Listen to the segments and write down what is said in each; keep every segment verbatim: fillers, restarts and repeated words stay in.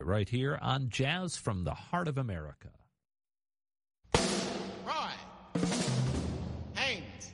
right here on Jazz from the Heart of America. Roy Haynes.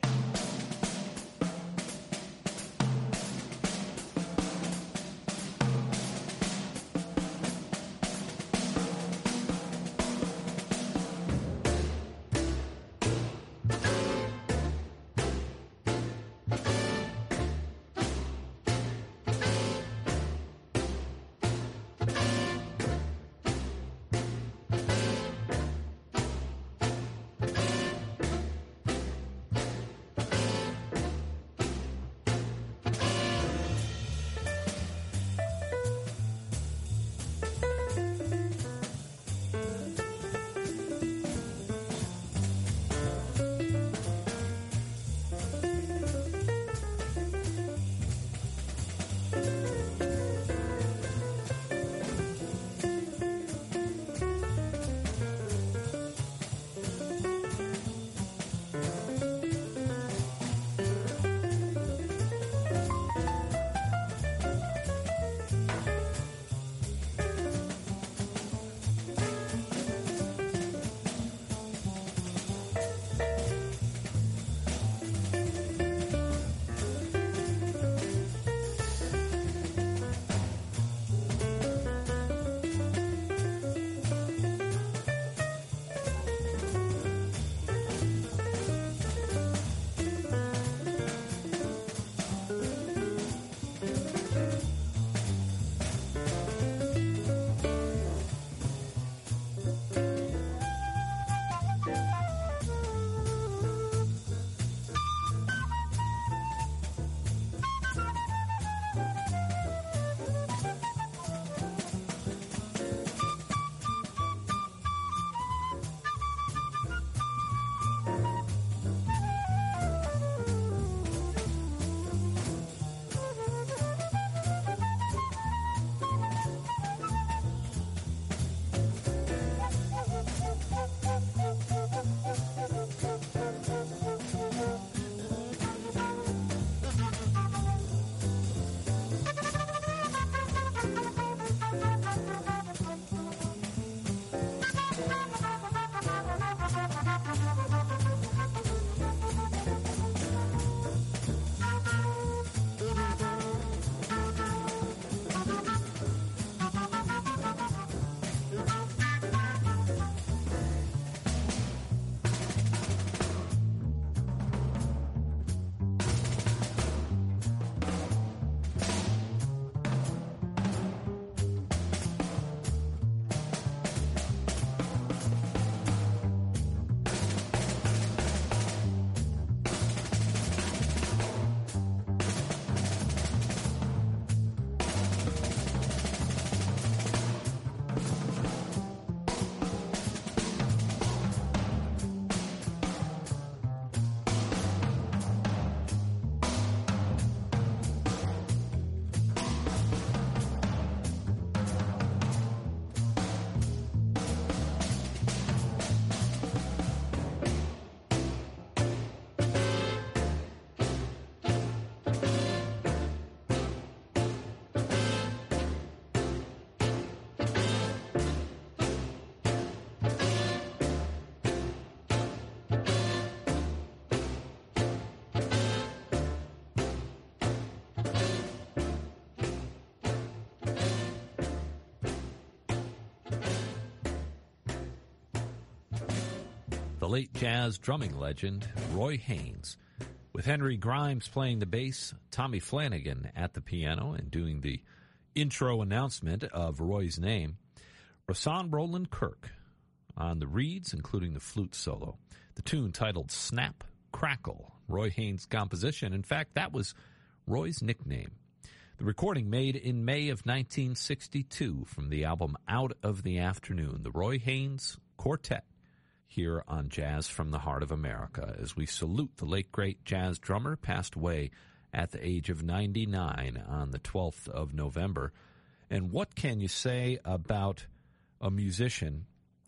The late jazz drumming legend Roy Haynes, with Henry Grimes playing the bass, Tommy Flanagan at the piano and doing the intro announcement of Roy's name, Rahsaan Roland Kirk on the reeds, including the flute solo. The tune titled Snap, Crackle, Roy Haynes' composition. In fact, that was Roy's nickname. The recording made in May of nineteen sixty-two from the album Out of the Afternoon, the Roy Haynes Quartet, here on Jazz from the Heart of America, as we salute the late, great jazz drummer, passed away at the age of ninety-nine on the twelfth of November. And what can you say about a musician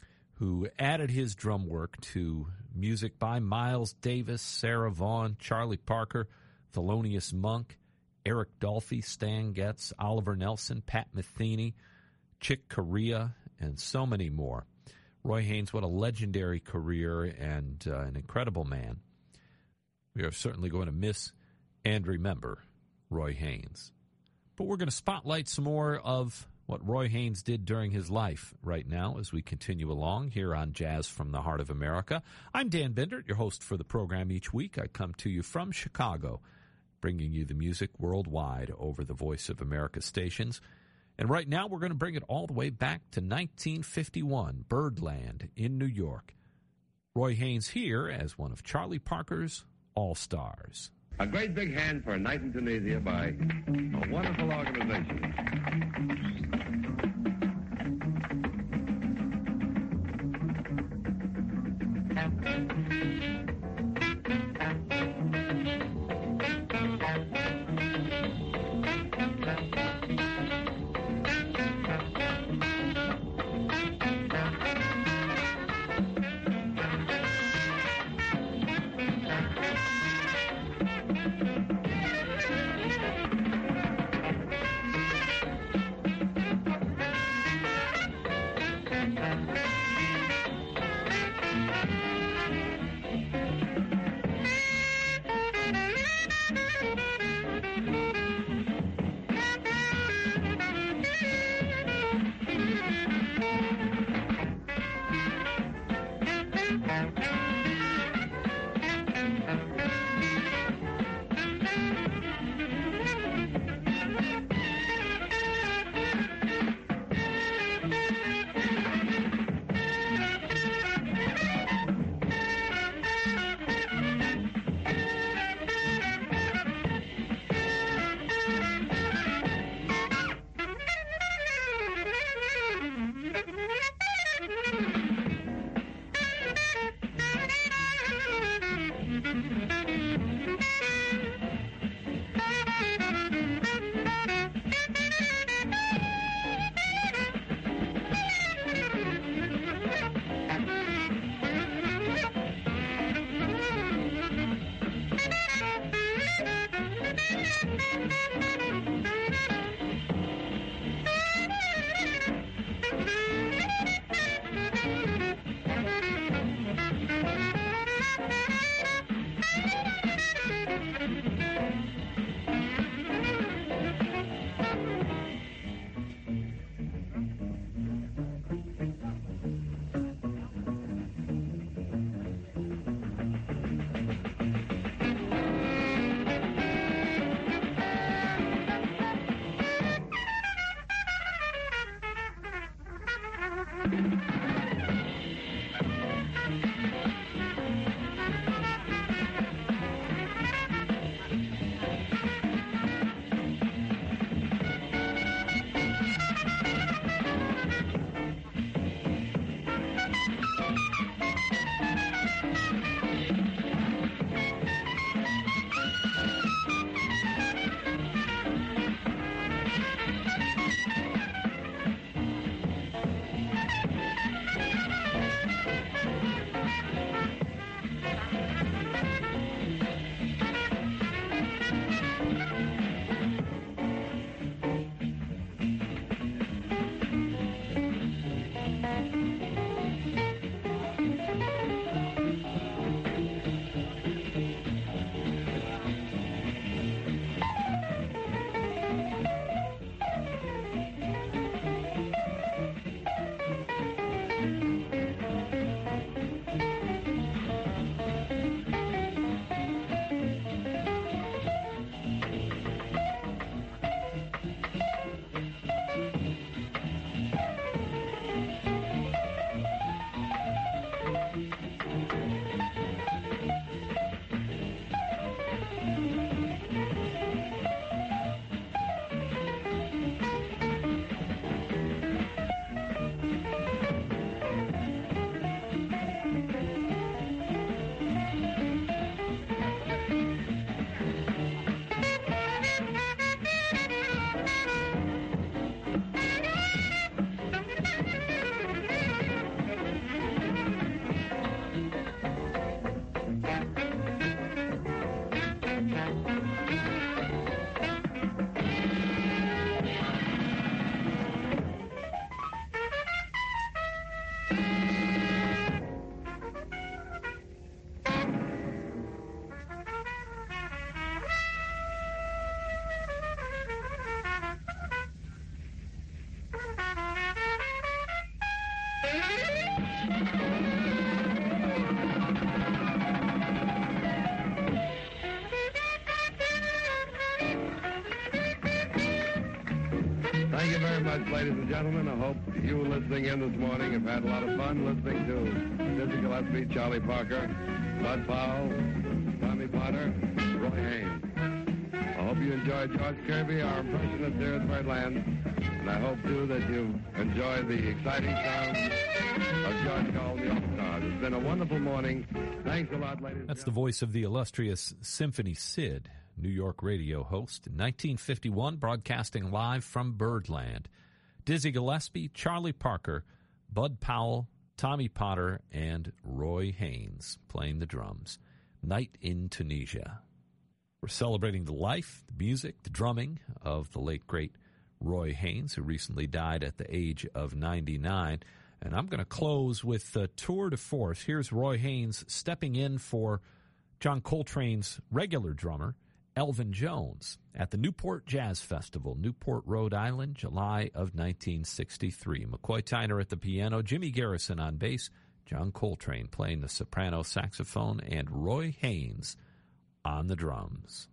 who added his drum work to music by Miles Davis, Sarah Vaughan, Charlie Parker, Thelonious Monk, Eric Dolphy, Stan Getz, Oliver Nelson, Pat Metheny, Chick Corea, and so many more. Roy Haynes, what a legendary career and uh, an incredible man. We are certainly going to miss and remember Roy Haynes. But we're going to spotlight some more of what Roy Haynes did during his life right now as we continue along here on Jazz from the Heart of America. I'm Dan Bendert, your host for the program each week. I come to you from Chicago, bringing you the music worldwide over the Voice of America stations. And right now we're going to bring it all the way back to nineteen fifty-one, Birdland in New York. Roy Haynes here as one of Charlie Parker's All-Stars. A great big hand for Night in Tunisia by a wonderful organization. Thank you very much, ladies and gentlemen. I hope you listening in this morning have had a lot of fun listening to Dizzy Gillespie, Charlie Parker, Bud Powell, Tommy Potter, Roy Haynes. I hope you enjoyed George Kirby, our impressionist here at Birdland, and I hope, too, that you enjoyed the exciting sounds of George called the All-Stars. It's been a wonderful morning. Thanks a lot, ladies and That's the voice of the illustrious Symphony Sid, New York radio host, in nineteen fifty-one, broadcasting live from Birdland. Dizzy Gillespie, Charlie Parker, Bud Powell, Tommy Potter, and Roy Haynes playing the drums. Night in Tunisia. We're celebrating the life, the music, the drumming of the late, great Roy Haynes, who recently died at the age of ninety-nine. And I'm going to close with a tour de force. Here's Roy Haynes stepping in for John Coltrane's regular drummer, Elvin Jones, at the Newport Jazz Festival, Newport, Rhode Island, July of nineteen sixty-three. McCoy Tyner at the piano, Jimmy Garrison on bass, John Coltrane playing the soprano saxophone, and Roy Haynes on the drums.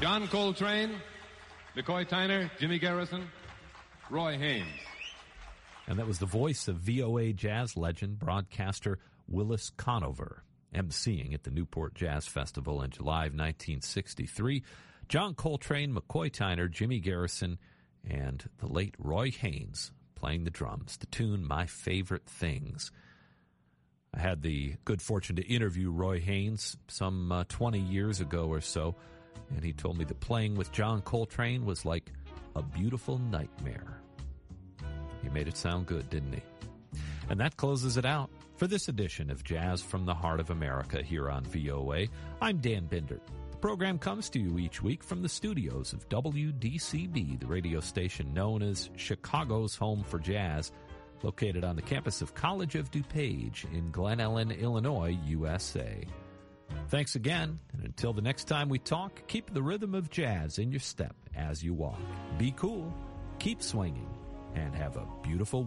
John Coltrane, McCoy Tyner, Jimmy Garrison, Roy Haynes. And that was the voice of V O A jazz legend, broadcaster Willis Conover, emceeing at the Newport Jazz Festival in July of nineteen sixty-three. John Coltrane, McCoy Tyner, Jimmy Garrison, and the late Roy Haynes playing the drums, the tune My Favorite Things. I had the good fortune to interview Roy Haynes some uh, twenty years ago or so, and he told me that playing with John Coltrane was like a beautiful nightmare. He made it sound good, didn't he? And that closes it out for this edition of Jazz from the Heart of America here on V O A. I'm Dan Binder. The program comes to you each week from the studios of W D C B, the radio station known as Chicago's Home for Jazz, located on the campus of College of DuPage in Glen Ellen, Illinois, U S A. Thanks again, and until the next time we talk, keep the rhythm of jazz in your step as you walk. Be cool, keep swinging, and have a beautiful